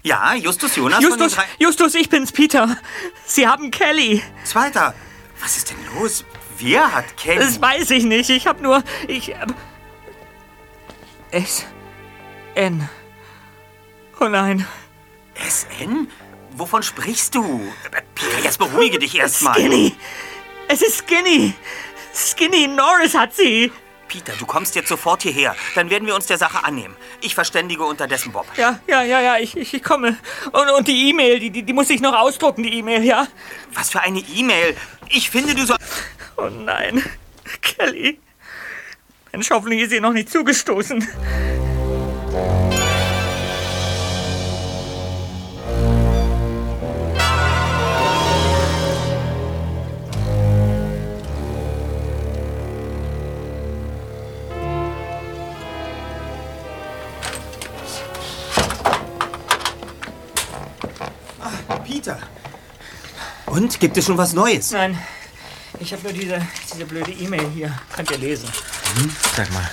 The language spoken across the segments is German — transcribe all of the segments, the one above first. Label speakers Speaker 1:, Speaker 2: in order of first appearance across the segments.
Speaker 1: Ja, Justus Jonas
Speaker 2: Justus,
Speaker 1: von den drei...
Speaker 2: Justus, ich bin's, Peter. Sie haben Kelly.
Speaker 1: Zweiter. Was ist denn los? Wer hat Kelly?
Speaker 2: Das weiß ich nicht. Ich hab nur... S-N. Oh nein.
Speaker 1: SN? Wovon sprichst du? Peter, jetzt beruhige dich erstmal.
Speaker 2: Skinny. Es ist Skinny. Skinny Norris hat sie.
Speaker 1: Peter, du kommst jetzt sofort hierher. Dann werden wir uns der Sache annehmen. Ich verständige unterdessen Bob.
Speaker 2: Ja, ich komme. Und die E-Mail, die muss ich noch ausdrucken, die E-Mail, ja?
Speaker 1: Was für eine E-Mail? Ich finde, du sollst...
Speaker 2: Oh nein. Kelly. Mensch, hoffentlich ist ihr noch nicht zugestoßen.
Speaker 1: Peter. Und? Gibt es schon was Neues?
Speaker 2: Nein, ich habe nur diese blöde E-Mail hier. Könnt ihr lesen.
Speaker 3: Sag mal.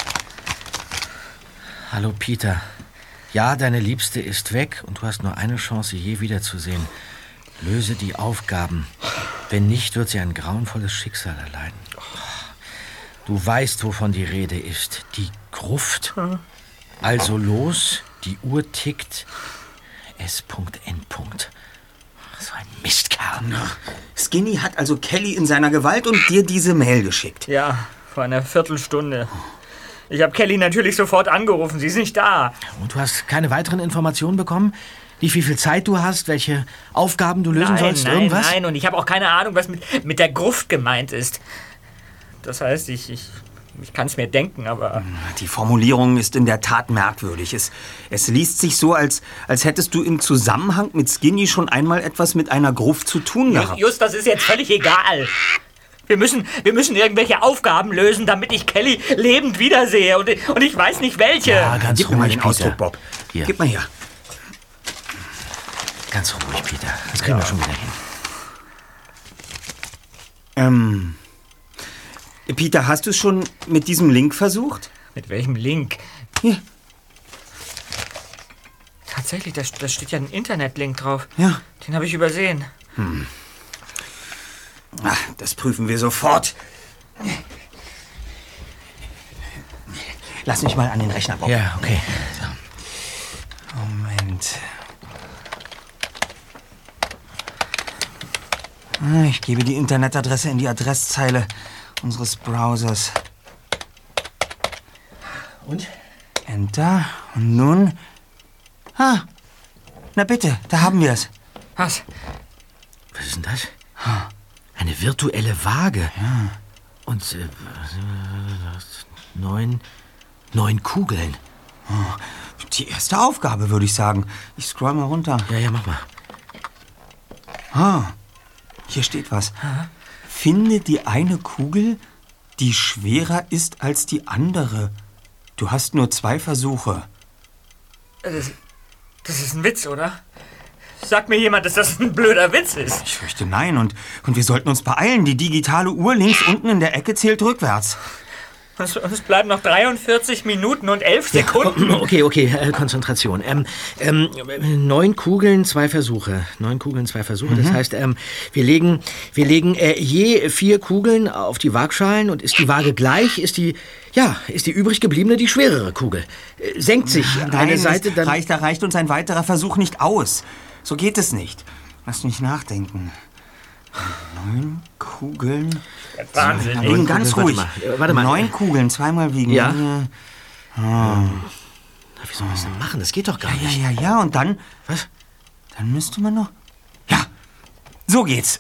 Speaker 3: Hallo, Peter. Ja, deine Liebste ist weg und du hast nur eine Chance, sie je wiederzusehen. Löse die Aufgaben. Wenn nicht, wird sie ein grauenvolles Schicksal erleiden. Du weißt, wovon die Rede ist. Die Gruft. Also los, die Uhr tickt. S.N. So ein Mistkerl.
Speaker 1: Skinny hat also Kelly in seiner Gewalt und dir diese Mail geschickt.
Speaker 2: Ja, vor einer Viertelstunde. Ich habe Kelly natürlich sofort angerufen. Sie ist nicht da.
Speaker 3: Und du hast keine weiteren Informationen bekommen? Wie viel Zeit du hast? Welche Aufgaben du lösen sollst? Irgendwas?
Speaker 2: Nein. Und ich habe auch keine Ahnung, was mit der Gruft gemeint ist. Das heißt, ich kann es mir denken, aber...
Speaker 1: Die Formulierung ist in der Tat merkwürdig. Es liest sich so, als hättest du im Zusammenhang mit Skinny schon einmal etwas mit einer Gruft zu tun gehabt.
Speaker 2: Just, das ist jetzt völlig egal. Wir müssen irgendwelche Aufgaben lösen, damit ich Kelly lebend wiedersehe. Und ich weiß nicht, welche.
Speaker 3: Ja, ganz
Speaker 1: Gib mir mal
Speaker 3: ruhig,
Speaker 1: den
Speaker 3: Peter.
Speaker 1: Ausdruck, Bob.
Speaker 3: Hier.
Speaker 1: Gib mal her.
Speaker 3: Ganz ruhig, Peter. Das kriegen wir schon wieder hin.
Speaker 1: Peter, hast du es schon mit diesem Link versucht?
Speaker 2: Mit welchem Link?
Speaker 1: Hier.
Speaker 2: Tatsächlich, da steht ja ein Internetlink drauf.
Speaker 1: Ja.
Speaker 2: Den habe ich übersehen.
Speaker 1: Ach, das prüfen wir sofort. Lass mich mal an den Rechner, Bob.
Speaker 3: Ja, okay.
Speaker 1: Moment. Ich gebe die Internetadresse in die Adresszeile unseres Browsers.
Speaker 3: Und?
Speaker 1: Enter. Und nun... na bitte, da haben wir es.
Speaker 2: Was?
Speaker 3: Was ist denn das? Eine virtuelle Waage.
Speaker 1: Ja.
Speaker 3: Und 9 Kugeln.
Speaker 1: Die erste Aufgabe, würde ich sagen. Ich scroll mal runter.
Speaker 3: Ja, mach mal.
Speaker 1: Hier steht was. Finde die eine Kugel, die schwerer ist als die andere. Du hast nur 2 Versuche.
Speaker 2: Das ist ein Witz, oder? Sagt mir jemand, dass das ein blöder Witz ist.
Speaker 1: Ich fürchte nein. Und wir sollten uns beeilen. Die digitale Uhr links unten in der Ecke zählt rückwärts.
Speaker 2: Es bleiben noch 43 Minuten und 11 Sekunden.
Speaker 3: Okay, Konzentration. 9 Kugeln, 2 Versuche. 9 Kugeln, 2 Versuche. Das heißt, wir legen je 4 Kugeln auf die Waagschalen und ist die Waage gleich, ist die übrig gebliebene die schwerere Kugel. Senkt sich eine Seite, dann...
Speaker 1: Da reicht uns ein weiterer Versuch nicht aus. So geht es nicht. Lass mich nachdenken. 9 Kugeln...
Speaker 2: Wahnsinn.
Speaker 1: Wiegen ganz ruhig.
Speaker 3: Warte mal.
Speaker 1: 9 Kugeln, zweimal wiegen.
Speaker 3: Ja. Wie soll man das denn machen? Das geht doch gar nicht.
Speaker 1: Ja, und dann...
Speaker 3: Was?
Speaker 1: Dann müsste man noch... Ja, so geht's.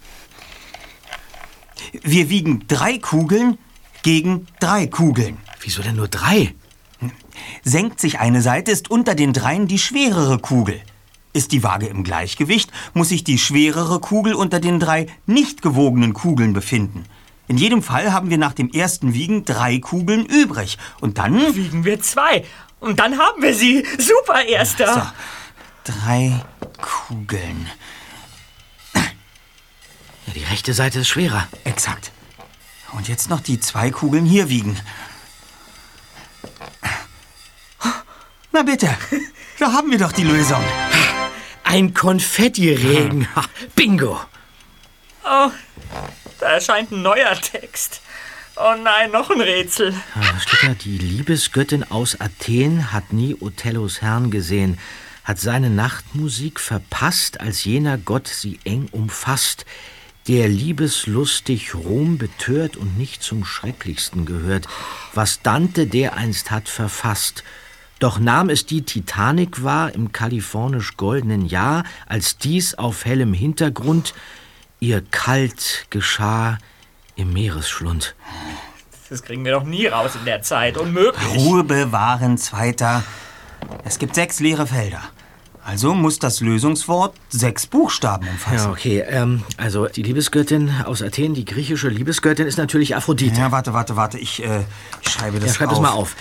Speaker 1: Wir wiegen 3 Kugeln gegen 3 Kugeln.
Speaker 3: Wieso denn nur 3?
Speaker 1: Senkt sich eine Seite, ist unter den 3 die schwerere Kugel. Ist die Waage im Gleichgewicht, muss sich die schwerere Kugel unter den 3 nicht gewogenen Kugeln befinden. In jedem Fall haben wir nach dem ersten Wiegen 3 Kugeln übrig. Und dann...
Speaker 2: Wiegen wir 2. Und dann haben wir sie. Super, Erster.
Speaker 1: So, 3 Kugeln.
Speaker 3: Ja, die rechte Seite ist schwerer.
Speaker 1: Exakt. Und jetzt noch die 2 Kugeln hier wiegen. Na bitte. Da haben wir doch die Lösung.
Speaker 3: Ein Konfettiregen. Bingo.
Speaker 2: Oh, da erscheint ein neuer Text. Oh nein, noch ein Rätsel.
Speaker 3: Da steht da, die Liebesgöttin aus Athen hat nie Othellos Herrn gesehen, hat seine Nachtmusik verpasst, als jener Gott sie eng umfasst, der liebeslustig Rom betört und nicht zum Schrecklichsten gehört, was Dante dereinst hat verfasst. Doch nahm es die Titanic wahr im kalifornisch-goldenen Jahr, als dies auf hellem Hintergrund ihr kalt geschah im Meeresschlund.
Speaker 2: Das kriegen wir doch nie raus in der Zeit. Unmöglich.
Speaker 1: Ruhe bewahren, Zweiter. Es gibt 6 leere Felder. Also muss das Lösungswort 6 Buchstaben umfassen.
Speaker 3: Ja, okay. Also die Liebesgöttin aus Athen, die griechische Liebesgöttin, ist natürlich Aphrodite.
Speaker 1: Ja, warte. Ich schreibe das auf.
Speaker 3: Ja, schreib das mal auf.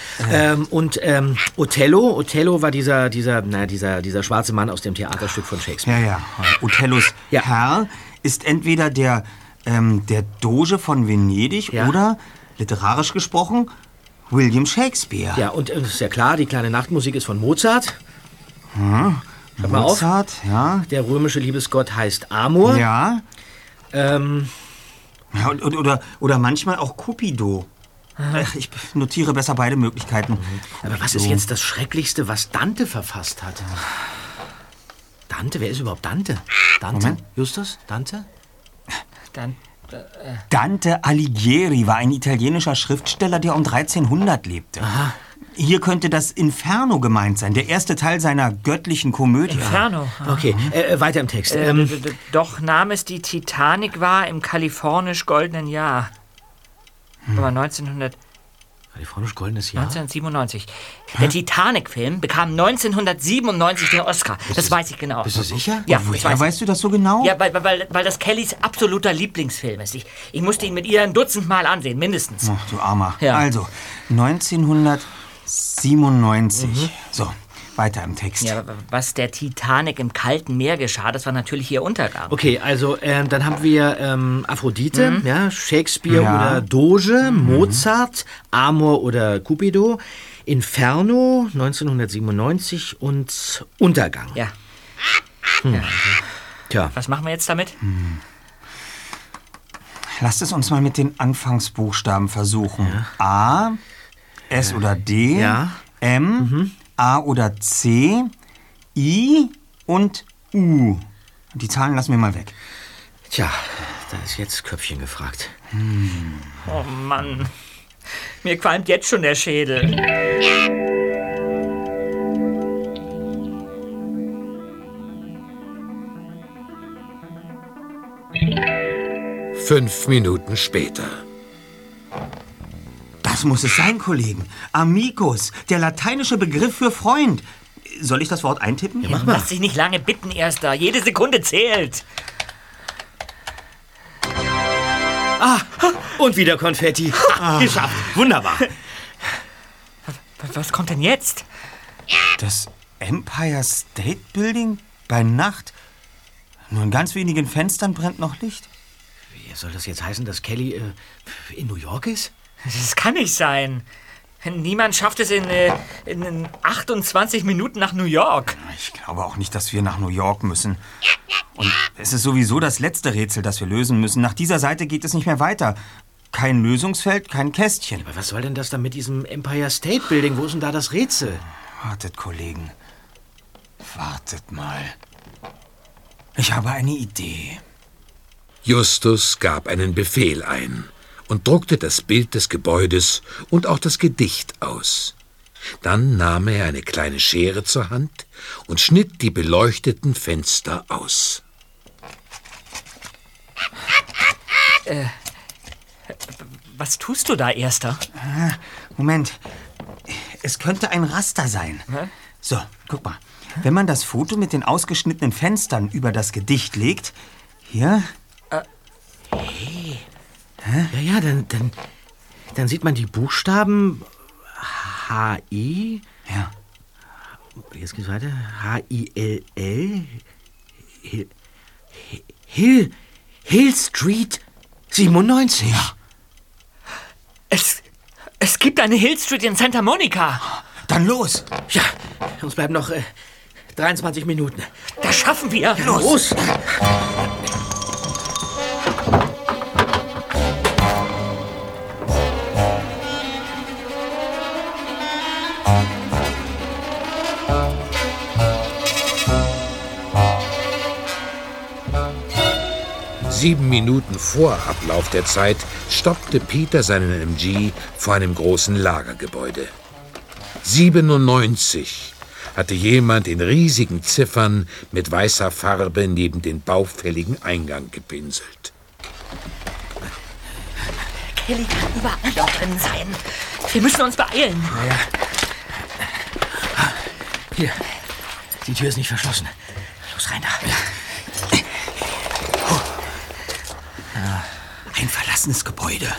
Speaker 3: Othello war dieser schwarze Mann aus dem Theaterstück von Shakespeare.
Speaker 1: Ja. Othellos Herr ist entweder der Doge von Venedig oder, literarisch gesprochen, William Shakespeare.
Speaker 3: Ja, und ist ja klar, die kleine Nachtmusik ist von Mozart. Schreib mal auf.
Speaker 1: Mozart, ja.
Speaker 3: Der römische Liebesgott heißt Amor.
Speaker 1: Ja. Oder manchmal auch Cupido. Ich notiere besser beide Möglichkeiten.
Speaker 3: Aber was ist jetzt das Schrecklichste, was Dante verfasst hat? Dante? Wer ist überhaupt Dante? Dante?
Speaker 1: Moment.
Speaker 3: Justus? Dante?
Speaker 1: Dante Alighieri war ein italienischer Schriftsteller, der um 1300 lebte.
Speaker 3: Aha.
Speaker 1: Hier könnte das Inferno gemeint sein, der erste Teil seiner göttlichen Komödie.
Speaker 2: Inferno.
Speaker 3: Okay, weiter im Text.
Speaker 2: Doch nahm es die Titanic wahr im kalifornisch-goldenen Jahr. Aber
Speaker 3: Kalifornisch-goldenes Jahr?
Speaker 2: 1997. Der Titanic-Film bekam 1997 den Oscar. Das weiß ich genau.
Speaker 3: Bist du sicher?
Speaker 2: Ja,
Speaker 1: Woher weißt du das so genau?
Speaker 2: Ja, weil das Kellys absoluter Lieblingsfilm ist. Ich musste ihn mit ihr ein Dutzend Mal ansehen, mindestens.
Speaker 1: Ach, du Armer.
Speaker 2: Ja.
Speaker 1: Also, 1997. So, weiter im Text.
Speaker 2: Ja, was der Titanic im kalten Meer geschah, das war natürlich ihr Untergang.
Speaker 3: Okay, also dann haben wir Aphrodite, Shakespeare oder Doge, Mozart, Amor oder Cupido, Inferno 1997 und Untergang.
Speaker 2: Ja.
Speaker 3: Tja.
Speaker 2: Was machen wir jetzt damit?
Speaker 1: Lasst es uns mal mit den Anfangsbuchstaben versuchen. A, S oder D, M, A oder C, I und U. Die Zahlen lassen wir mal weg.
Speaker 3: Tja, da ist jetzt Köpfchen gefragt.
Speaker 2: Oh Mann, mir qualmt jetzt schon der Schädel.
Speaker 4: Fünf Minuten später.
Speaker 1: Das muss es sein, Kollegen. Amicus, der lateinische Begriff für Freund. Soll ich das Wort eintippen?
Speaker 3: Ja, mach mal.
Speaker 2: Lass dich nicht lange bitten, Erster. Jede Sekunde zählt.
Speaker 3: Und wieder Konfetti. Geschafft. Wunderbar.
Speaker 2: Was kommt denn jetzt?
Speaker 1: Das Empire State Building bei Nacht? Nur in ganz wenigen Fenstern brennt noch Licht.
Speaker 3: Wie soll das jetzt heißen, dass Kelly in New York ist?
Speaker 2: Das kann nicht sein. Niemand schafft es in 28 Minuten nach New York.
Speaker 1: Ich glaube auch nicht, dass wir nach New York müssen. Und es ist sowieso das letzte Rätsel, das wir lösen müssen. Nach dieser Seite geht es nicht mehr weiter. Kein Lösungsfeld, kein Kästchen.
Speaker 3: Aber was soll denn das da mit diesem Empire State Building? Wo ist denn da das Rätsel?
Speaker 1: Wartet, Kollegen. Wartet mal. Ich habe eine Idee.
Speaker 4: Justus gab einen Befehl ein und druckte das Bild des Gebäudes und auch das Gedicht aus. Dann nahm er eine kleine Schere zur Hand und schnitt die beleuchteten Fenster aus.
Speaker 2: Was tust du da, Erster?
Speaker 1: Moment. Es könnte ein Raster sein. So, guck mal. Wenn man das Foto mit den ausgeschnittenen Fenstern über das Gedicht legt, hier...
Speaker 3: Ja, dann sieht man die Buchstaben H-I.
Speaker 1: Ja.
Speaker 3: Jetzt geht's weiter. H-I-L-L. Hill Street 97. Ja.
Speaker 2: Es gibt eine Hill Street in Santa Monica.
Speaker 1: Dann los!
Speaker 3: Ja, uns bleiben noch 23 Minuten.
Speaker 2: Das schaffen wir.
Speaker 3: Los!
Speaker 4: 7 Minuten vor Ablauf der Zeit stoppte Peter seinen MG vor einem großen Lagergebäude. 97 hatte jemand in riesigen Ziffern mit weißer Farbe neben den baufälligen Eingang gepinselt.
Speaker 2: Kelly kann überall da drin sein. Wir müssen uns beeilen.
Speaker 3: Naja. Hier, die Tür ist nicht verschlossen. Los, rein da.
Speaker 1: Ein verlassenes Gebäude.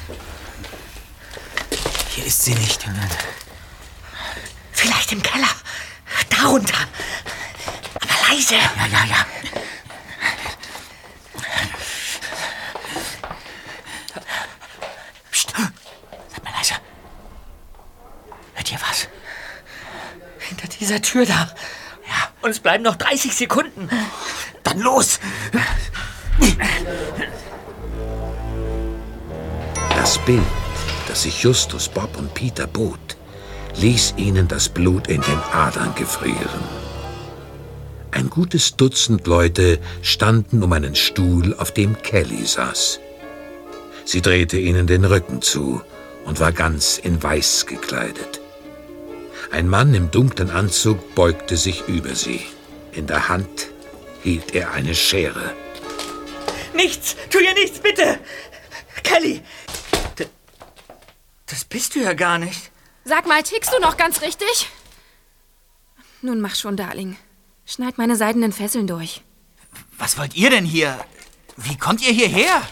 Speaker 1: Hier ist sie nicht.
Speaker 2: Vielleicht im Keller. Darunter. Aber leise.
Speaker 3: Ja. Psst. Seid mal leise. Hört ihr was?
Speaker 2: Hinter dieser Tür da.
Speaker 3: Ja.
Speaker 2: Und es bleiben noch 30 Sekunden.
Speaker 1: Dann los!
Speaker 4: Das Bild, das sich Justus, Bob und Peter bot, ließ ihnen das Blut in den Adern gefrieren. Ein gutes Dutzend Leute standen um einen Stuhl, auf dem Kelly saß. Sie drehte ihnen den Rücken zu und war ganz in Weiß gekleidet. Ein Mann im dunklen Anzug beugte sich über sie. In der Hand hielt er eine Schere.
Speaker 2: Nichts! Tu ihr nichts, bitte! Kelly! Das bist du ja gar nicht.
Speaker 5: Sag mal, tickst du noch ganz richtig? Nun mach schon, Darling. Schneid meine seidenen Fesseln durch.
Speaker 6: Was wollt ihr denn hier? Wie kommt ihr hierher?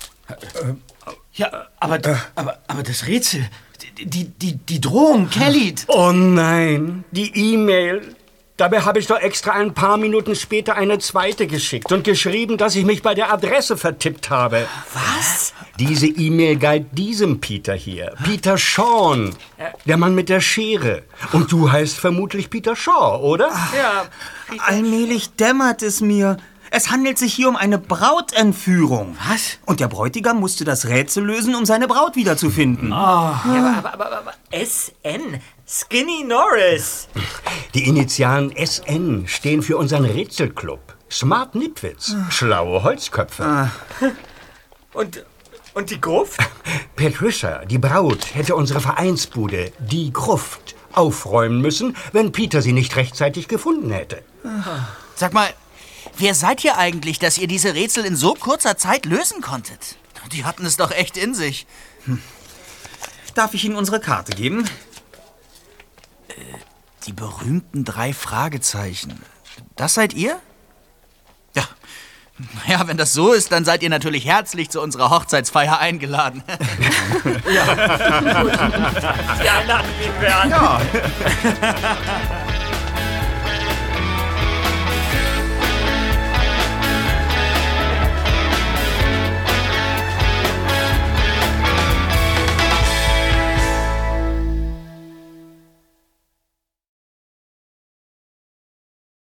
Speaker 3: Ja, aber das Rätsel, die Drohung, Kelly.
Speaker 7: Oh nein, die E-Mail. Dabei habe ich doch extra ein paar Minuten später eine zweite geschickt und geschrieben, dass ich mich bei der Adresse vertippt habe.
Speaker 6: Was?
Speaker 7: Diese E-Mail galt diesem Peter hier. Peter Shawn, der Mann mit der Schere. Und du heißt vermutlich Peter Shaw, oder?
Speaker 2: Ja.
Speaker 1: Allmählich dämmert es mir. Es handelt sich hier um eine Brautentführung.
Speaker 3: Was?
Speaker 1: Und der Bräutigam musste das Rätsel lösen, um seine Braut wiederzufinden.
Speaker 2: Ja, aber SN. Skinny Norris.
Speaker 7: Die Initialen SN stehen für unseren Rätselclub. Smart Nitwitz, schlaue Holzköpfe.
Speaker 2: Und die Gruft?
Speaker 7: Patricia, die Braut, hätte unsere Vereinsbude, die Gruft, aufräumen müssen, wenn Peter sie nicht rechtzeitig gefunden hätte.
Speaker 6: Sag mal, wer seid ihr eigentlich, dass ihr diese Rätsel in so kurzer Zeit lösen konntet? Die hatten es doch echt in sich.
Speaker 1: Darf ich Ihnen unsere Karte geben?
Speaker 6: Die berühmten 3 Fragezeichen. Das seid ihr? Ja, wenn das so ist, dann seid ihr natürlich herzlich zu unserer Hochzeitsfeier eingeladen.
Speaker 2: Ja, lachen wir an.